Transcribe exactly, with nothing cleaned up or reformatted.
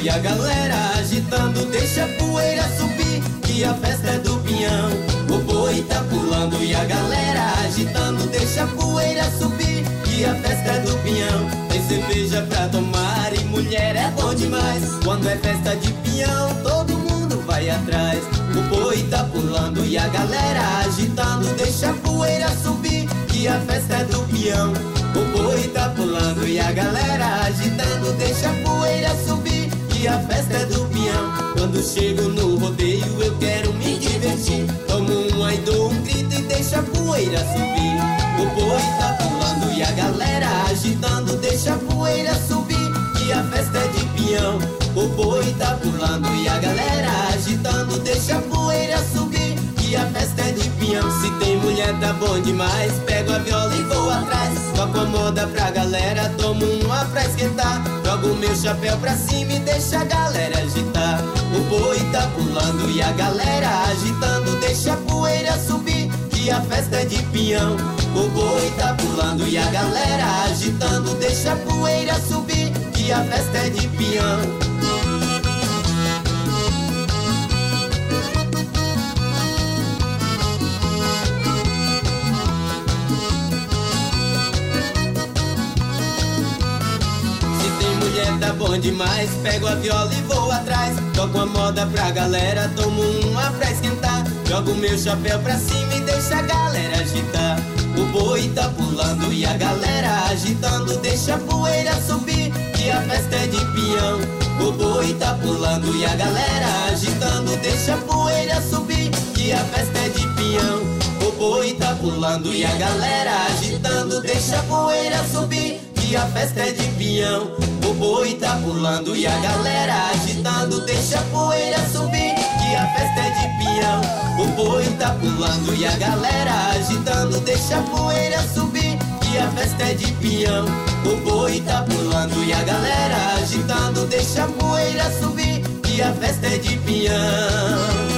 e a galera agitando, deixa a poeira subir, que a festa é do Pinhão. O boi tá pulando e a galera agitando, deixa a poeira subir, que a festa é do Pinhão. Tem cerveja pra tomar e mulher é bom demais. Quando é festa de Pinhão, todo mundo vai atrás. O boi tá pulando e a galera agitando, deixa a poeira subir, que a festa é do Pinhão. O boi tá pulando e a galera agitando, deixa a poeira subir, que a festa é do Pinhão. Quando chego no rodeio eu quero me divertir, tomo uma e dou um grito e deixa a poeira subir. O boi tá pulando e a galera agitando, deixa a poeira subir, que a festa é de Pinhão. O boi tá pulando e a galera agitando, deixa a poeira subir, que a festa é de Pinhão. Se tem mulher tá bom demais, pego a viola e vou atrás, toco a moda pra galera, tomo uma pra esquentar, jogo meu chapéu pra cima e deixa a galera agitar. O boi tá pulando e a galera agitando, deixa a poeira subir, que a festa é de Pinhão. O boi tá pulando e a galera agitando, deixa a poeira subir, que a festa é de Pinhão. Tá bom demais, pego a viola e vou atrás, toco a moda pra galera, tomo uma pra esquentar, jogo meu chapéu pra cima e deixa a galera agitar. O boi tá pulando e a galera agitando, deixa a poeira subir, que a festa é de Pinhão. O boi tá pulando e a galera agitando, deixa a poeira subir, que a festa é de Pinhão. O boi tá pulando e a galera agitando, deixa a poeira subir, que a festa é de Pinhão. O boi tá pulando e a galera agitando, deixa a poeira subir, que a festa é de Pinhão. O boi tá pulando e a galera agitando, deixa a poeira subir, que a festa é de Pinhão. O boi tá pulando e a galera agitando, deixa a poeira subir, que a festa é de Pinhão.